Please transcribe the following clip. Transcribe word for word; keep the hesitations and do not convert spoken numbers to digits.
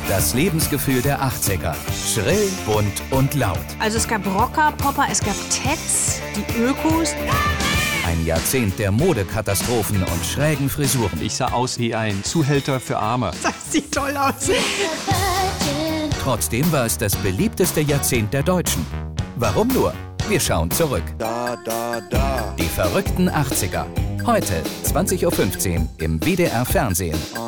Das Lebensgefühl der achtziger. Schrill, bunt und laut. Also es gab Rocker, Popper, es gab Teds, die Ökos. Ein Jahrzehnt der Modekatastrophen und schrägen Frisuren. Ich sah aus wie ein Zuhälter für Arme. Das sieht toll aus. Trotzdem war es das beliebteste Jahrzehnt der Deutschen. Warum nur? Wir schauen zurück. Da, da, da. Die verrückten achtziger. Heute, zwanzig Uhr fünfzehn im W D R Fernsehen.